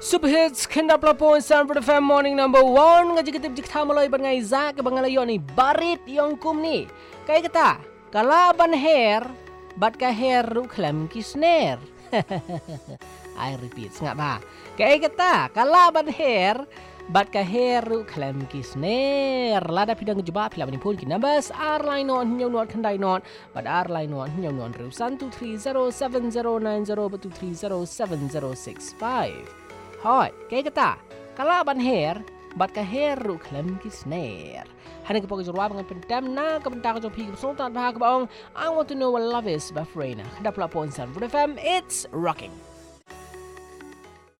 Super hits kena pelapon Sanford FM morning number 1 ngaji kita jik thamaloi ban ngai za ke bangalayo ni barit yang kum ni. Kai kata, kala ban hair bat ka hair ru klam kisner. I repeat, ngap ba. Kai kata, kala ban hair bat ka hair ru klam kisner. Lada pidang jeba pila bani pun kinabas ar line on nyau not kandai not but ar line on nyau non ru 12307090 betu 307065. Hoi, kaya kata, kalau ban hair, bat ka hair ru klam kisner. Hanya ke pokok jurwa dengan pendam na ke bentar ke jopi ke sultan bahag baong. I want to know what love is, Bafrena. Dah pula pon Sanford FM, it's rocking.